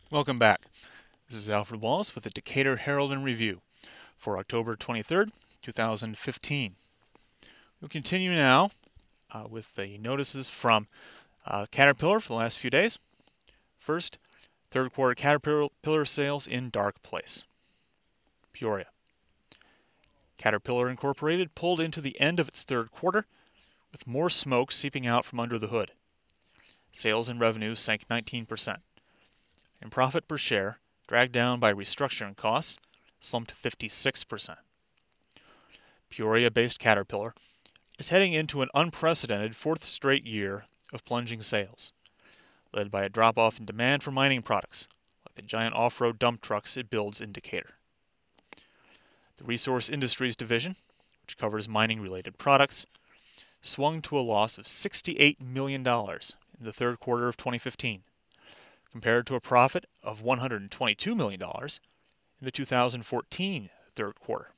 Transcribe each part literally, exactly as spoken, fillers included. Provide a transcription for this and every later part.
Welcome back. This is Alfred Wallace with the Decatur Herald and Review for October twenty-third, two thousand fifteen. We'll continue now uh, with the notices from uh, Caterpillar for the last few days. First, third quarter Caterpillar sales in dark place. Peoria. Caterpillar Incorporated pulled into the end of its third quarter with more smoke seeping out from under the hood. Sales and revenues sank nineteen percent. And profit per share, dragged down by restructuring costs, slumped fifty-six percent. Peoria-based Caterpillar is heading into an unprecedented fourth straight year of plunging sales, led by a drop-off in demand for mining products, like the giant off-road dump trucks it builds in Decatur. The Resource Industries Division, which covers mining-related products, swung to a loss of sixty-eight million dollars in the third quarter of twenty fifteen, compared to a profit of one hundred twenty-two million dollars in the two thousand fourteen third quarter.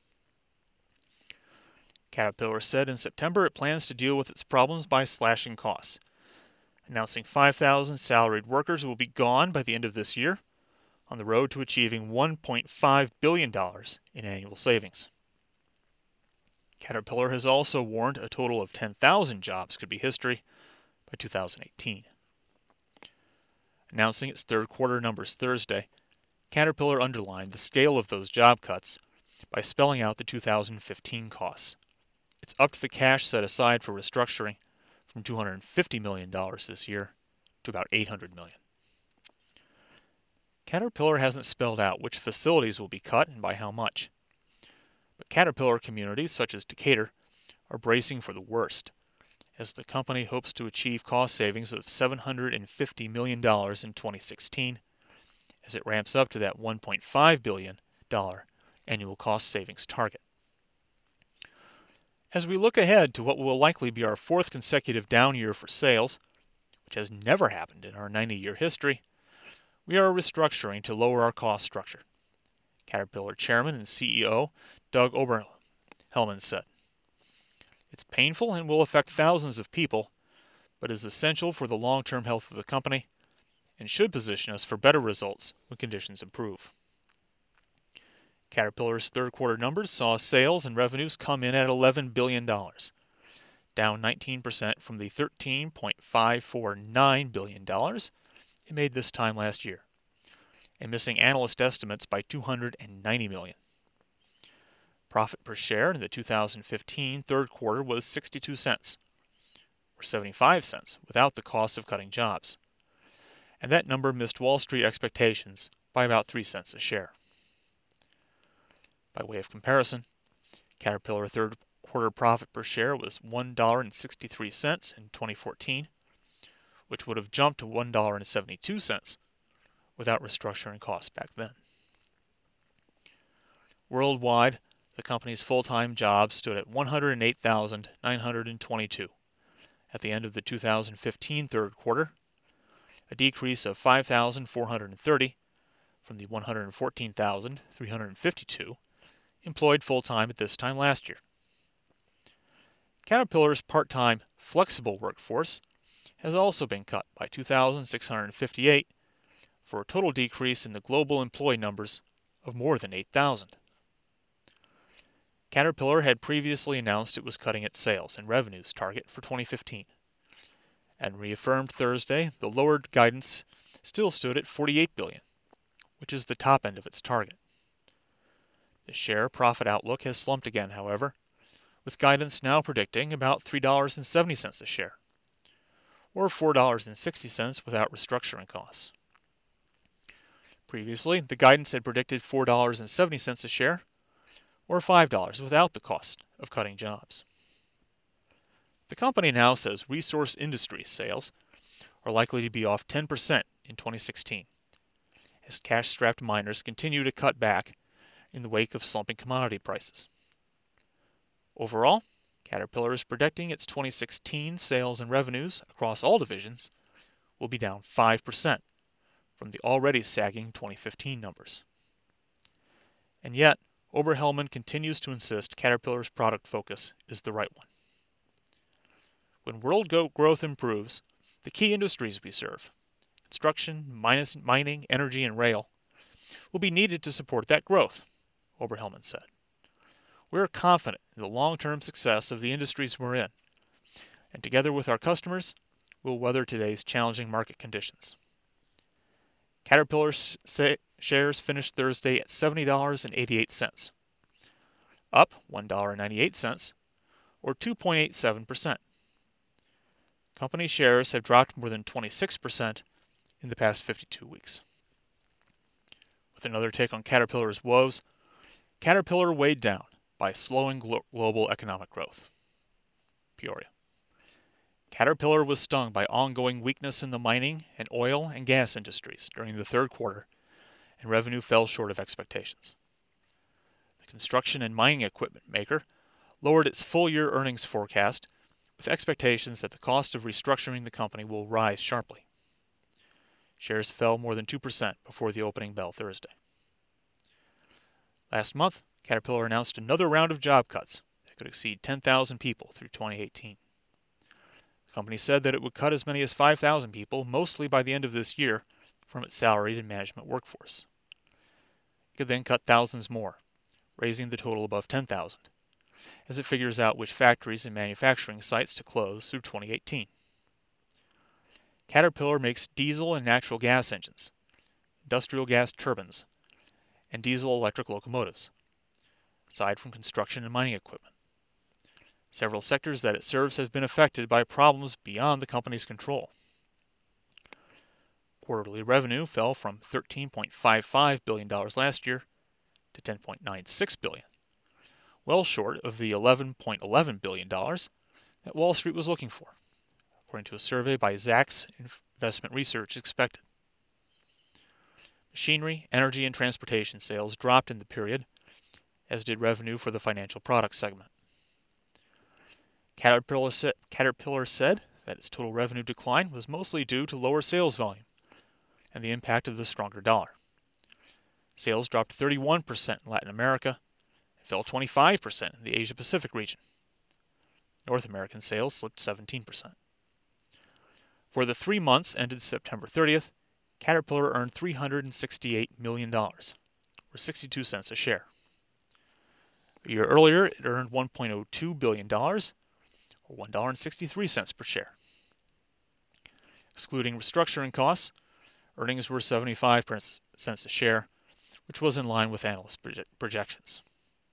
Caterpillar said in September it plans to deal with its problems by slashing costs, announcing five thousand salaried workers will be gone by the end of this year, on the road to achieving one point five billion dollars in annual savings. Caterpillar has also warned a total of ten thousand jobs could be history by two thousand eighteen. Announcing its third quarter numbers Thursday, Caterpillar underlined the scale of those job cuts by spelling out the two thousand fifteen costs. It's upped the cash set aside for restructuring from two hundred fifty million dollars this year to about eight hundred million dollars. Caterpillar hasn't spelled out which facilities will be cut and by how much. But Caterpillar communities such as Decatur are bracing for the worst, as the company hopes to achieve cost savings of seven hundred fifty million dollars in twenty sixteen, as it ramps up to that one point five billion dollars annual cost savings target. As we look ahead to what will likely be our fourth consecutive down year for sales, which has never happened in our ninety-year history, we are restructuring to lower our cost structure, Caterpillar Chairman and C E O Doug Oberhelman said. It's painful and will affect thousands of people, but is essential for the long-term health of the company and should position us for better results when conditions improve. Caterpillar's third quarter numbers saw sales and revenues come in at eleven billion dollars, down nineteen percent from the thirteen point five four nine billion dollars it made this time last year, and missing analyst estimates by two hundred ninety million dollars. Profit per share in the two thousand fifteen third quarter was sixty-two cents, or seventy-five cents without the cost of cutting jobs, and that number missed Wall Street expectations by about three cents a share. By way of comparison, Caterpillar third quarter profit per share was one dollar and sixty-three cents in twenty fourteen, which would have jumped to one dollar and seventy-two cents without restructuring costs back then. Worldwide, the company's full-time jobs stood at one hundred eight thousand nine hundred twenty-two at the end of the two thousand fifteen third quarter, a decrease of five thousand four hundred thirty from the one hundred fourteen thousand three hundred fifty-two employed full-time at this time last year. Caterpillar's part-time flexible workforce has also been cut by two thousand six hundred fifty-eight for a total decrease in the global employee numbers of more than eight thousand. Caterpillar had previously announced it was cutting its sales and revenues target for twenty fifteen, and reaffirmed Thursday the lowered guidance still stood at forty-eight billion dollars, which is the top end of its target. The share profit outlook has slumped again, however, with guidance now predicting about three dollars and seventy cents a share, or four dollars and sixty cents without restructuring costs. Previously, the guidance had predicted four dollars and seventy cents a share, or five dollars without the cost of cutting jobs. The company now says Resource Industries sales are likely to be off ten percent in twenty sixteen, as cash-strapped miners continue to cut back in the wake of slumping commodity prices. Overall, Caterpillar is predicting its twenty sixteen sales and revenues across all divisions will be down five percent from the already sagging twenty fifteen numbers. And yet, Oberhelman continues to insist Caterpillar's product focus is the right one. When world growth improves, the key industries we serve, construction, minus mining, energy, and rail, will be needed to support that growth, Oberhelman said. We're confident in the long-term success of the industries we're in, and together with our customers, we'll weather today's challenging market conditions. Caterpillar shares finished Thursday at seventy dollars and eighty-eight cents, up one dollar and ninety-eight cents, or two point eight seven percent. Company shares have dropped more than twenty-six percent in the past fifty-two weeks. With another take on Caterpillar's woes, Caterpillar weighed down by slowing glo- global economic growth. Peoria. Caterpillar was stung by ongoing weakness in the mining and oil and gas industries during the third quarter, and revenue fell short of expectations. The construction and mining equipment maker lowered its full-year earnings forecast with expectations that the cost of restructuring the company will rise sharply. Shares fell more than two percent before the opening bell Thursday. Last month, Caterpillar announced another round of job cuts that could exceed ten thousand people through twenty eighteen. The company said that it would cut as many as five thousand people, mostly by the end of this year, from its salaried and management workforce. It could then cut thousands more, raising the total above ten thousand, as it figures out which factories and manufacturing sites to close through twenty eighteen. Caterpillar makes diesel and natural gas engines, industrial gas turbines, and diesel-electric locomotives, aside from construction and mining equipment. Several sectors that it serves have been affected by problems beyond the company's control. Quarterly revenue fell from thirteen point five five billion dollars last year to ten point nine six billion dollars, well short of the eleven point one one billion dollars that Wall Street was looking for, according to a survey by Zacks Investment Research expected. Machinery, energy, and transportation sales dropped in the period, as did revenue for the financial products segment. Caterpillar said, Caterpillar said that its total revenue decline was mostly due to lower sales volume and the impact of the stronger dollar. Sales dropped thirty-one percent in Latin America and fell twenty-five percent in the Asia-Pacific region. North American sales slipped seventeen percent. For the three months ended September thirtieth, Caterpillar earned three hundred sixty-eight million dollars, or sixty-two cents a share. A year earlier, it earned one point zero two billion dollars, or one dollar and sixty-three cents per share. Excluding restructuring costs, earnings were seventy-five cents a share, which was in line with analyst projections.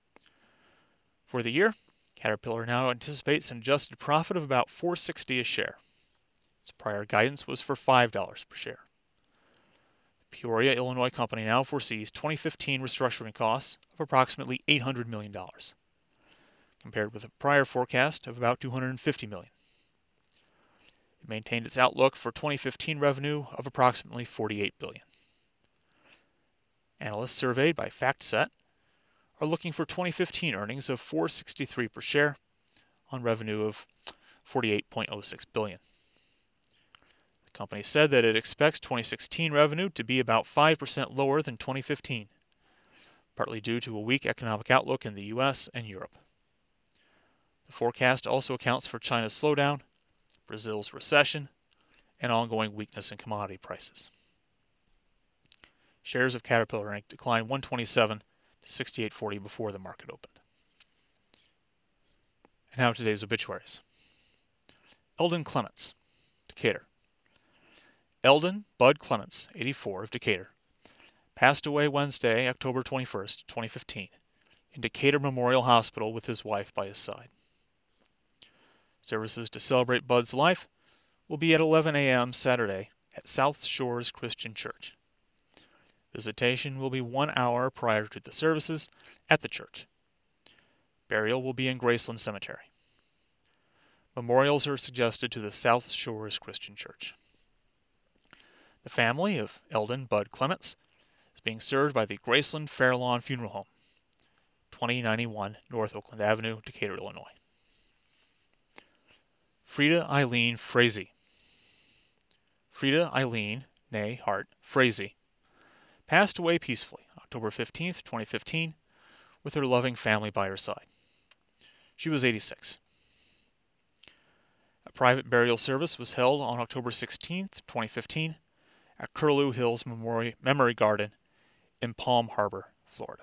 For the year, Caterpillar now anticipates an adjusted profit of about four dollars and sixty cents a share. Its prior guidance was for five dollars per share. The Peoria, Illinois company now foresees twenty fifteen restructuring costs of approximately eight hundred million dollars, compared with a prior forecast of about two hundred fifty million dollars. It maintained its outlook for twenty fifteen revenue of approximately forty-eight billion dollars. Analysts surveyed by FactSet are looking for twenty fifteen earnings of four dollars and sixty-three cents per share on revenue of forty-eight point zero six billion dollars. The company said that it expects twenty sixteen revenue to be about five percent lower than twenty fifteen, partly due to a weak economic outlook in the U S and Europe. The forecast also accounts for China's slowdown, Brazil's recession, and ongoing weakness in commodity prices. Shares of Caterpillar Incorporated declined one twenty-seven to sixty-eight forty before the market opened. And now today's obituaries. Eldon Clements, Decatur. Eldon Bud Clements, eighty-four, of Decatur, passed away Wednesday, October twenty-first, twenty fifteen, in Decatur Memorial Hospital with his wife by his side. Services to celebrate Bud's life will be at eleven a m Saturday at South Shores Christian Church. Visitation will be one hour prior to the services at the church. Burial will be in Graceland Cemetery. Memorials are suggested to the South Shores Christian Church. The family of Eldon Bud Clements is being served by the Graceland Fairlawn Funeral Home, twenty ninety-one North Oakland Avenue, Decatur, Illinois. Frida Eileen Frazee. Frida Eileen, née Hart, Frazee, passed away peacefully October fifteenth, twenty fifteen, with her loving family by her side. She was eighty-six. A private burial service was held on October sixteenth, twenty fifteen, at Curlew Hills Memory, Memory Garden in Palm Harbor, Florida.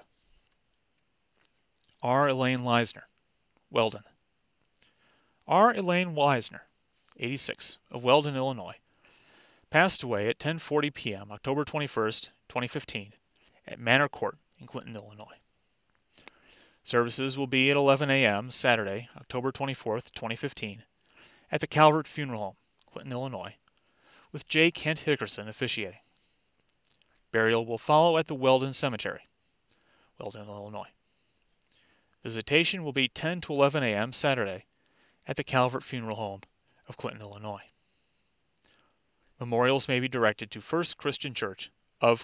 R. Elaine Leisner, Weldon. R. Elaine Leisner, eighty-six, of Weldon, Illinois, passed away at ten forty p m October twenty-first, twenty fifteen, at Manor Court in Clinton, Illinois. Services will be at eleven a m Saturday, October twenty-fourth, twenty fifteen, at the Calvert Funeral Home, Clinton, Illinois, with J. Kent Hickerson officiating. Burial will follow at the Weldon Cemetery, Weldon, Illinois. Visitation will be ten to eleven a m Saturday at the Calvert Funeral Home of Clinton, Illinois. Memorials may be directed to First Christian Church of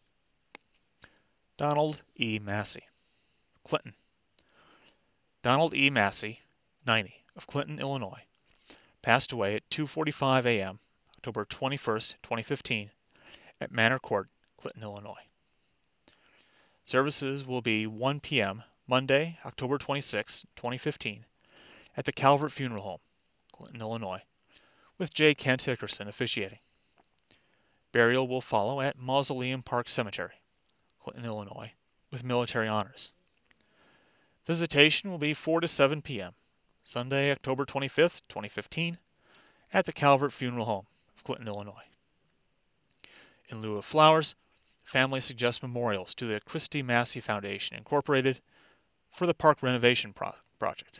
Donald E. Massey, Clinton. Donald E. Massey, ninety, of Clinton, Illinois, passed away at two forty-five a m October twenty-first, twenty fifteen, at Manor Court, Clinton, Illinois. Services will be one p m Monday, October twenty-sixth, twenty fifteen, at the Calvert Funeral Home, Clinton, Illinois, with J. Kent Hickerson officiating. Burial will follow at Mausoleum Park Cemetery, Clinton, Illinois, with military honors. Visitation will be four to seven p m Sunday, October twenty-fifth, twenty fifteen, at the Calvert Funeral Home of Clinton, Illinois. In lieu of flowers, the family suggests memorials to the Christy Massey Foundation, Incorporated, for the park renovation pro project.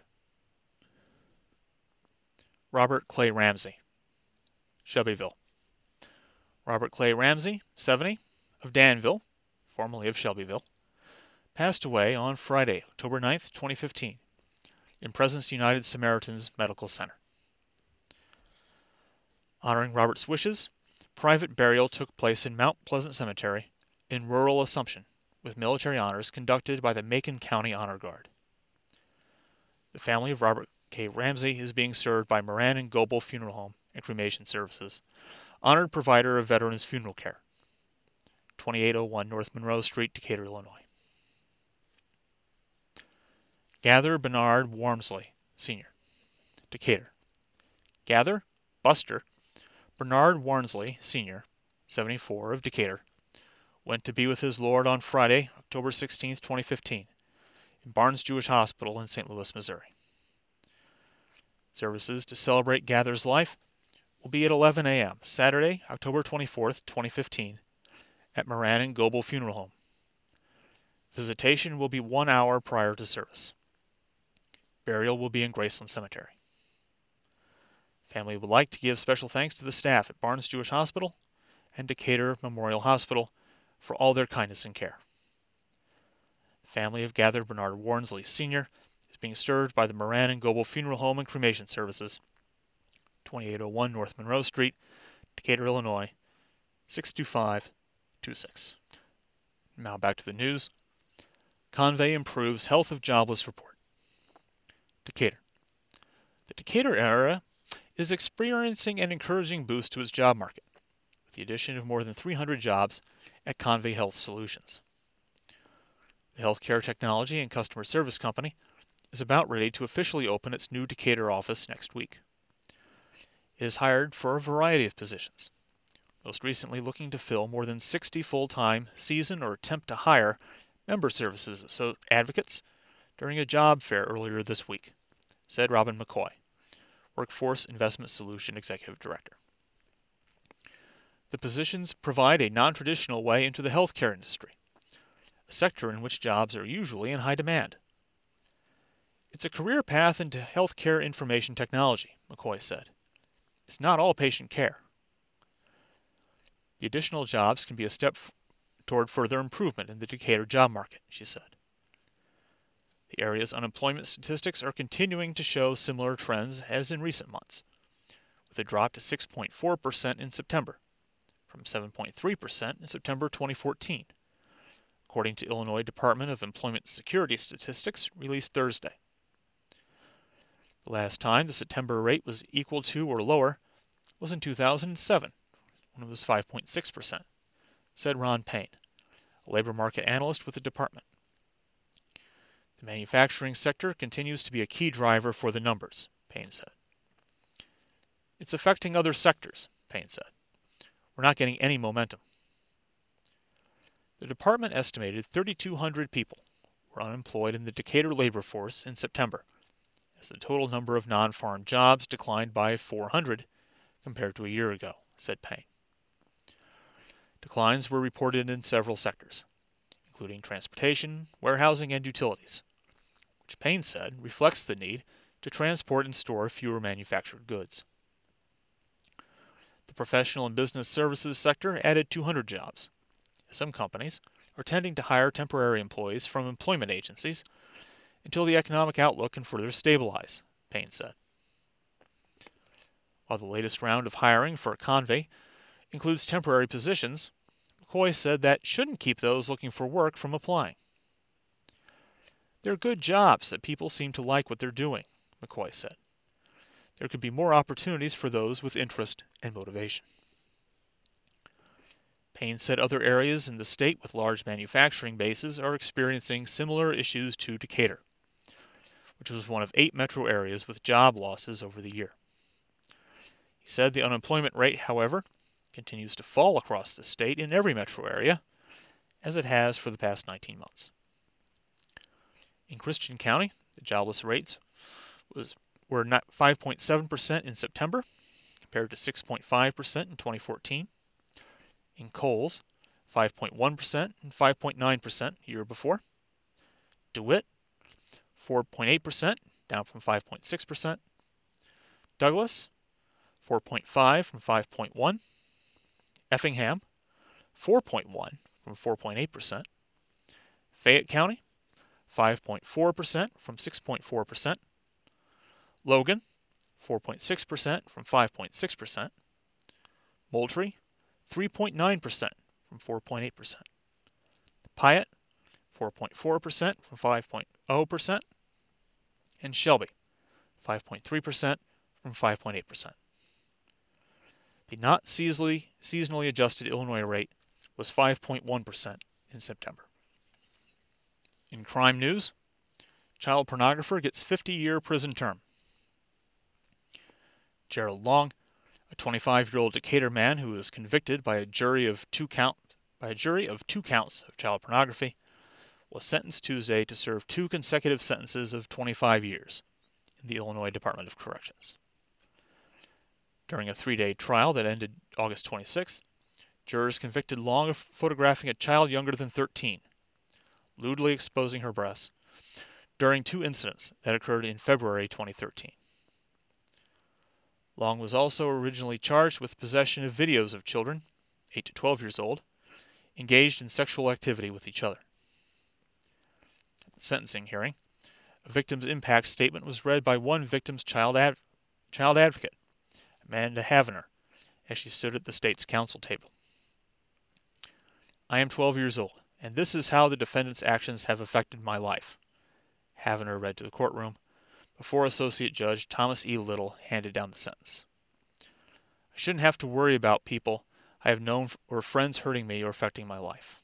Robert Clay Ramsey, Shelbyville. Robert Clay Ramsey, seventy, of Danville, formerly of Shelbyville, passed away on Friday, October ninth, twenty fifteen, in Presence United Samaritans Medical Center. Honoring Robert's wishes, private burial took place in Mount Pleasant Cemetery in rural Assumption, with military honors conducted by the Macon County Honor Guard. The family of Robert K. Ramsey is being served by Moran and Goebel Funeral Home and Cremation Services, honored provider of veterans funeral care, twenty-eight oh one North Monroe Street, Decatur, Illinois. Gather Bernard Wormsley, Senior, Decatur. Gather Buster Bernard Wormsley, Senior, seventy-four, of Decatur, went to be with his Lord on Friday, October sixteenth, twenty fifteen, in Barnes Jewish Hospital in Saint Louis, Missouri. Services to celebrate Gather's life will be at eleven a m Saturday, October twenty-fourth, twenty fifteen, at Moran and Goebel Funeral Home. Visitation will be one hour prior to service. Burial will be in Graceland Cemetery. Family would like to give special thanks to the staff at Barnes Jewish Hospital and Decatur Memorial Hospital for all their kindness and care. The family of Gather Bernard Wormsley, Senior is being served by the Moran and Goebel Funeral Home and Cremation Services, twenty-eight oh one North Monroe Street, Decatur, Illinois, six two five two six. Now back to the news. Convey improves health of jobless report. Decatur. The Decatur area is experiencing an encouraging boost to its job market, with the addition of more than three hundred jobs at Convey Health Solutions. The healthcare technology and customer service company is about ready to officially open its new Decatur office next week. It is hired for a variety of positions, most recently looking to fill more than sixty full-time season or attempt to hire member services so advocates during a job fair earlier this week, said Robin McCoy, Workforce Investment Solution Executive Director. The positions provide a non-traditional way into the healthcare industry, a sector in which jobs are usually in high demand. It's a career path into healthcare information technology, McCoy said. It's not all patient care. The additional jobs can be a step toward further improvement in the Decatur job market, she said. The area's unemployment statistics are continuing to show similar trends as in recent months, with a drop to six point four percent in September, from seven point three percent in September twenty fourteen, according to Illinois Department of Employment Security statistics released Thursday. The last time the September rate was equal to or lower was in two thousand seven, when it was five point six percent, said Ron Payne, a labor market analyst with the department. The manufacturing sector continues to be a key driver for the numbers, Payne said. It's affecting other sectors, Payne said. were not getting any momentum. The department estimated thirty-two hundred people were unemployed in the Decatur labor force in September, as the total number of non-farm jobs declined by four hundred compared to a year ago, said Payne. Declines were reported in several sectors, including transportation, warehousing, and utilities, which Payne said reflects the need to transport and store fewer manufactured goods. The professional and business services sector added two hundred jobs. Some companies are tending to hire temporary employees from employment agencies until the economic outlook can further stabilize, Payne said. While the latest round of hiring for Convey includes temporary positions, McCoy said that shouldn't keep those looking for work from applying. They're good jobs that people seem to like what they're doing, McCoy said. There could be more opportunities for those with interest and motivation. Payne said other areas in the state with large manufacturing bases are experiencing similar issues to Decatur, which was one of eight metro areas with job losses over the year. He said the unemployment rate, however, continues to fall across the state in every metro area, as it has for the past nineteen months. In Christian County, the jobless rates was, were five point seven percent in September, compared to six point five percent in twenty fourteen. In Coles, five point one percent and five point nine percent year before. DeWitt, four point eight percent, down from five point six percent. Douglas, four point five from five point one. Effingham, four point one from four point eight percent. Fayette County, five point four percent from six point four percent. Logan, four point six percent from five point six percent. Moultrie, three point nine percent from four point eight percent. Piatt, four point four percent from five point zero percent. And Shelby, five point three percent from five point eight percent. The not seasonally, seasonally adjusted Illinois rate was five point one percent in September. In crime news, child pornographer gets fifty-year prison term. Gerald Long, a twenty-five-year-old Decatur man who was convicted by a jury of two count by a jury of two counts of child pornography, was sentenced Tuesday to serve two consecutive sentences of twenty-five years in the Illinois Department of Corrections. During a three-day trial that ended August twenty-sixth, jurors convicted Long of photographing a child younger than thirteen, lewdly exposing her breasts, during two incidents that occurred in February twenty thirteen. Long was also originally charged with possession of videos of children, eight to twelve years old, engaged in sexual activity with each other. At the sentencing hearing, a victim's impact statement was read by one victim's child, ad child advocate, Amanda Havener, as she stood at the state's counsel table. "I am twelve years old, and this is how the defendant's actions have affected my life," Havener read to the courtroom, before Associate Judge Thomas E. Little handed down the sentence. "I shouldn't have to worry about people I have known or friends hurting me or affecting my life."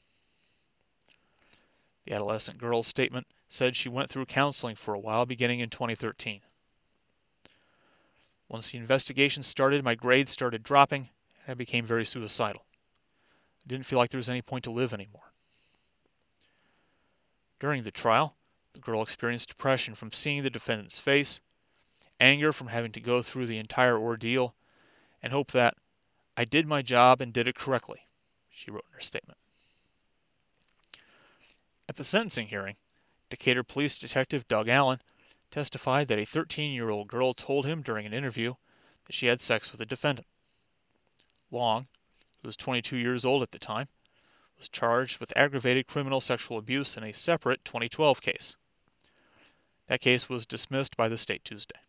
The adolescent girl's statement said she went through counseling for a while beginning in twenty thirteen. "Once the investigation started, my grades started dropping, and I became very suicidal. I didn't feel like there was any point to live anymore." During the trial, the girl experienced depression from seeing the defendant's face, anger from having to go through the entire ordeal, and hope that "I did my job and did it correctly," she wrote in her statement. At the sentencing hearing, Decatur Police Detective Doug Allen testified that a thirteen-year-old girl told him during an interview that she had sex with a defendant. Long, who was twenty-two years old at the time, was charged with aggravated criminal sexual abuse in a separate twenty twelve case. That case was dismissed by the state Tuesday.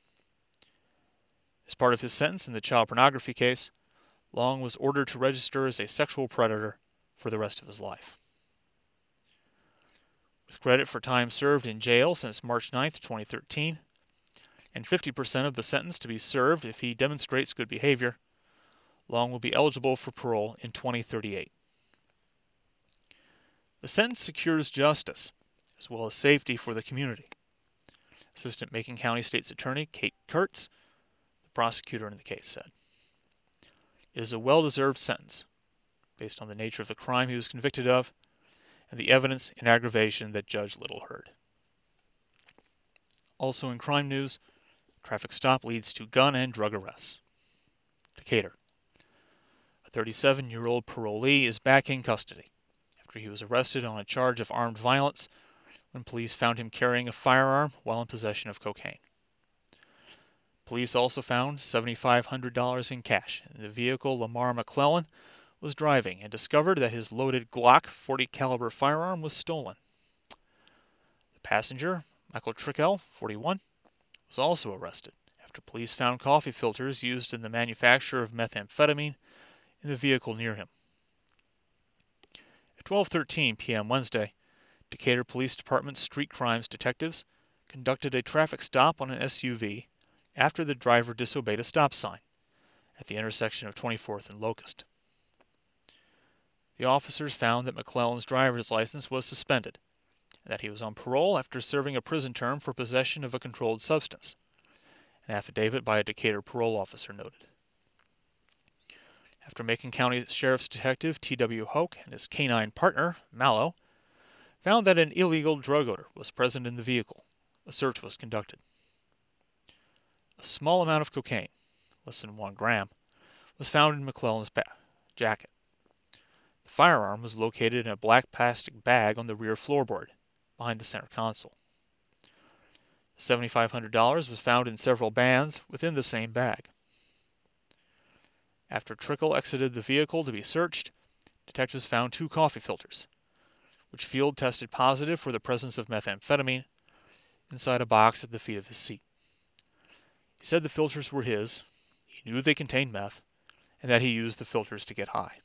As part of his sentence in the child pornography case, Long was ordered to register as a sexual predator for the rest of his life. With credit for time served in jail since March ninth, twenty thirteen, and fifty percent of the sentence to be served if he demonstrates good behavior, Long will be eligible for parole in twenty thirty-eight. The sentence secures justice, as well as safety for the community. Assistant Macon County State's Attorney Kate Kurtz, the prosecutor in the case, said. It is a well-deserved sentence, based on the nature of the crime he was convicted of and the evidence in aggravation that Judge Little heard. Also in crime news, traffic stop leads to gun and drug arrests. Decatur. A thirty-seven-year-old parolee is back in custody after he was arrested on a charge of armed violence when police found him carrying a firearm while in possession of cocaine. Police also found seven thousand five hundred dollars in cash in the vehicle Lamar McClellan was driving and discovered that his loaded Glock forty caliber firearm was stolen. The passenger, Michael Trickell, forty-one, was also arrested after police found coffee filters used in the manufacture of methamphetamine in the vehicle near him. At twelve thirteen p m Wednesday, Decatur Police Department street crimes detectives conducted a traffic stop on an S U V after the driver disobeyed a stop sign at the intersection of twenty-fourth and Locust. The officers found that McClellan's driver's license was suspended and that he was on parole after serving a prison term for possession of a controlled substance, an affidavit by a Decatur parole officer noted. After Macon County Sheriff's Detective T W Hoke and his canine partner, Mallow, found that an illegal drug odor was present in the vehicle, a search was conducted. A small amount of cocaine, less than one gram, was found in McClellan's jacket. The firearm was located in a black plastic bag on the rear floorboard, behind the center console. seven thousand five hundred dollars was found in several bands within the same bag. After Trickle exited the vehicle to be searched, detectives found two coffee filters, which field tested positive for the presence of methamphetamine inside a box at the feet of his seat. He said the filters were his, he knew they contained meth, and that he used the filters to get high.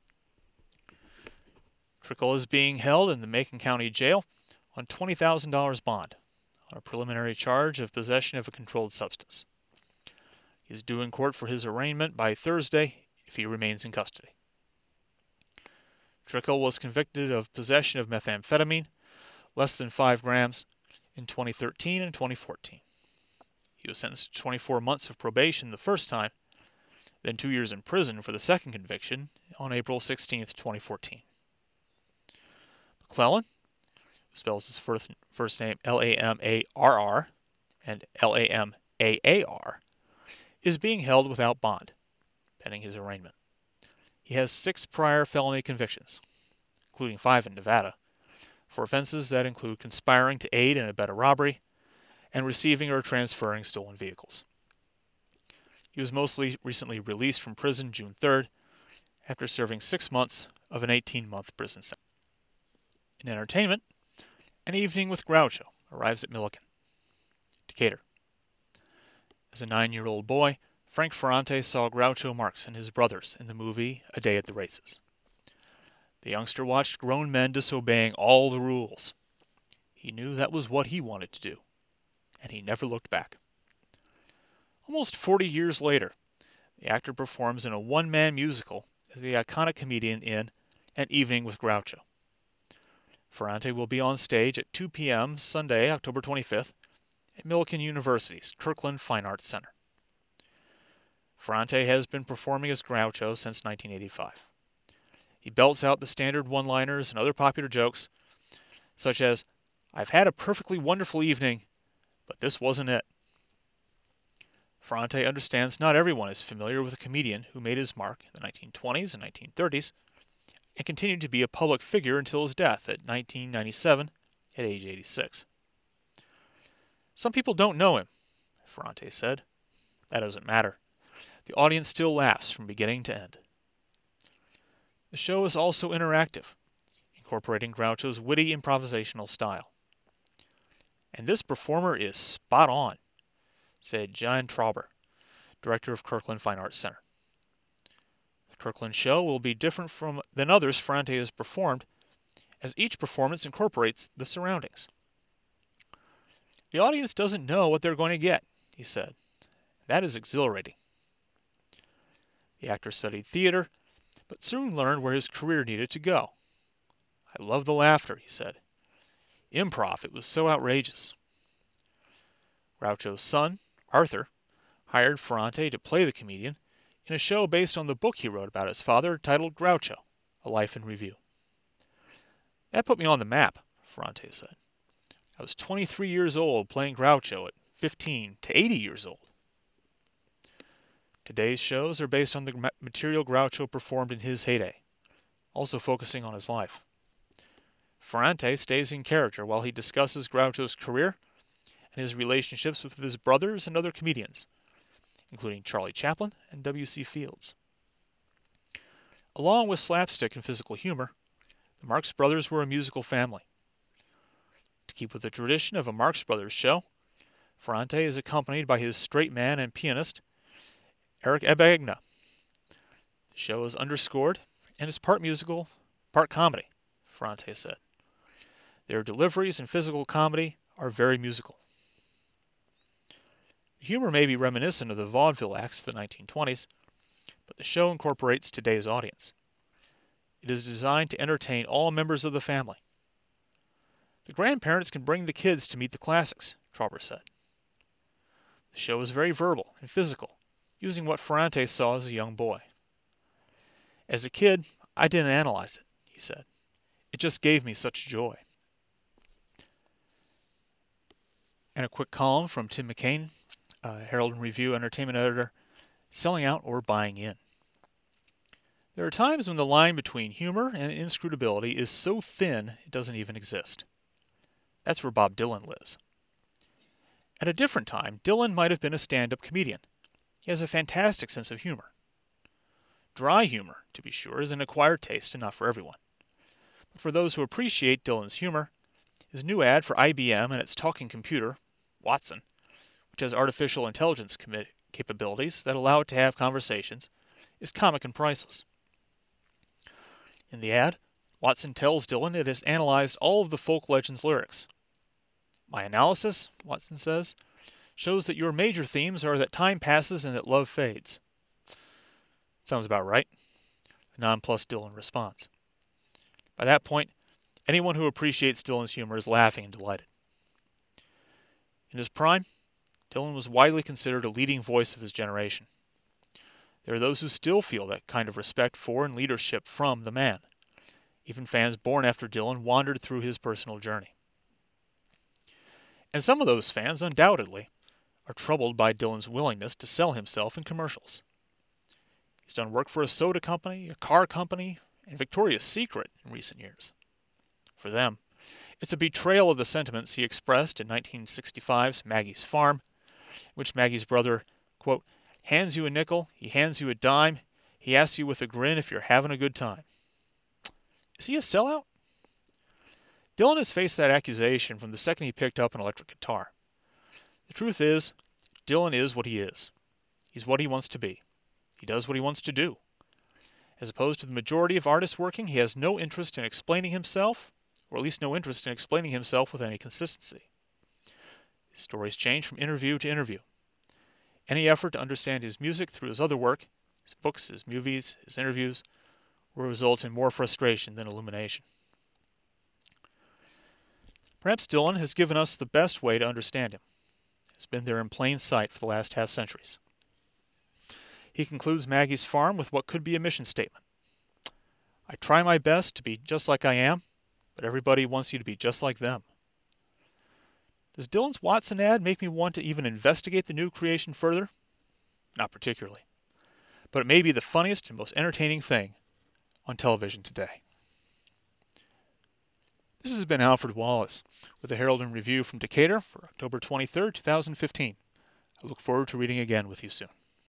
Trickle is being held in the Macon County Jail on twenty thousand dollars bond on a preliminary charge of possession of a controlled substance. He is due in court for his arraignment by Thursday if he remains in custody. Trickle was convicted of possession of methamphetamine, less than five grams, in twenty thirteen and twenty fourteen. He was sentenced to twenty-four months of probation the first time, then two years in prison for the second conviction on April sixteenth, twenty fourteen. McClellan, who spells his first, first name L A M A R R and L A M A A R, is being held without bond, pending his arraignment. He has six prior felony convictions, including five in Nevada, for offenses that include conspiring to aid and abet a robbery and receiving or transferring stolen vehicles. He was most recently released from prison June third after serving six months of an eighteen-month prison sentence. In entertainment, An Evening with Groucho arrives at Milliken. Decatur. As a nine-year-old boy, Frank Ferrante saw Groucho Marx and his brothers in the movie A Day at the Races. The youngster watched grown men disobeying all the rules. He knew that was what he wanted to do, and he never looked back. Almost forty years later, the actor performs in a one-man musical as the iconic comedian in An Evening with Groucho. Ferrante will be on stage at two p m Sunday, October twenty-fifth, at Millikan University's Kirkland Fine Arts Center. Ferrante has been performing as Groucho since nineteen eighty-five. He belts out the standard one-liners and other popular jokes, such as, "I've had a perfectly wonderful evening, but this wasn't it." Ferrante understands not everyone is familiar with a comedian who made his mark in the nineteen twenties and nineteen thirties and continued to be a public figure until his death at nineteen ninety-seven at age eighty-six. "Some people don't know him," Ferrante said. "That doesn't matter. The audience still laughs from beginning to end." The show is also interactive, incorporating Groucho's witty improvisational style. "And this performer is spot on," said Jan Trauber, director of Kirkland Fine Arts Center. The Kirkland show will be different from than others Ferrante has performed, as each performance incorporates the surroundings. "The audience doesn't know what they're going to get," he said. "That is exhilarating." The actor studied theater, but soon learned where his career needed to go. "I love the laughter," he said. "Improv, it was so outrageous." Groucho's son, Arthur, hired Ferrante to play the comedian in a show based on the book he wrote about his father titled Groucho, A Life in Review. That put me on the map, Ferrante said. I was twenty-three years old playing Groucho at fifteen to eighty years old. Today's shows are based on the material Groucho performed in his heyday, also focusing on his life. Ferrante stays in character while he discusses Groucho's career and his relationships with his brothers and other comedians, including Charlie Chaplin and W C Fields. Along with slapstick and physical humor, the Marx Brothers were a musical family. To keep with the tradition of a Marx Brothers show, Ferrante is accompanied by his straight man and pianist, Eric Ebagna. The show is underscored and is part musical, part comedy, Ferrante said. Their deliveries and physical comedy are very musical. The humor may be reminiscent of the vaudeville acts of the nineteen twenties, but the show incorporates today's audience. It is designed to entertain all members of the family. The grandparents can bring the kids to meet the classics, Trauber said. The show is very verbal and physical, using what Ferrante saw as a young boy. As a kid, I didn't analyze it, he said. It just gave me such joy. And a quick column from Tim McCain, uh, Herald and Review entertainment editor, selling out or buying in. There are times when the line between humor and inscrutability is so thin it doesn't even exist. That's where Bob Dylan lives. At a different time, Dylan might have been a stand-up comedian. He has a fantastic sense of humor. Dry humor, to be sure, is an acquired taste and not for everyone. But for those who appreciate Dylan's humor, his new ad for I B M and its talking computer, Watson, which has artificial intelligence capabilities that allow it to have conversations, is comic and priceless. In the ad, Watson tells Dylan it has analyzed all of the folk legends' lyrics. My analysis, Watson says, shows that your major themes are that time passes and that love fades. Sounds about right. A nonplussed Dylan responds. By that point, anyone who appreciates Dylan's humor is laughing and delighted. In his prime, Dylan was widely considered a leading voice of his generation. There are those who still feel that kind of respect for and leadership from the man. Even fans born after Dylan wandered through his personal journey. And some of those fans, undoubtedly, are troubled by Dylan's willingness to sell himself in commercials. He's done work for a soda company, a car company, and Victoria's Secret in recent years. For them, it's a betrayal of the sentiments he expressed in nineteen sixty-five's Maggie's Farm, in which Maggie's brother, quote, hands you a nickel, he hands you a dime, he asks you with a grin if you're having a good time. Is he a sellout? Dylan has faced that accusation from the second he picked up an electric guitar. The truth is, Dylan is what he is. He's what he wants to be. He does what he wants to do. As opposed to the majority of artists working, he has no interest in explaining himself, or at least no interest in explaining himself with any consistency. His stories change from interview to interview. Any effort to understand his music through his other work, his books, his movies, his interviews, will result in more frustration than illumination. Perhaps Dylan has given us the best way to understand him. It's been there in plain sight for the last half centuries. He concludes Maggie's Farm with what could be a mission statement. I try my best to be just like I am, but everybody wants you to be just like them. Does Dylan's Watson ad make me want to even investigate the new creation further? Not particularly. But it may be the funniest and most entertaining thing on television today. This has been Alfred Wallace with the Herald and Review from Decatur for October twenty-third, two thousand fifteen. I look forward to reading again with you soon.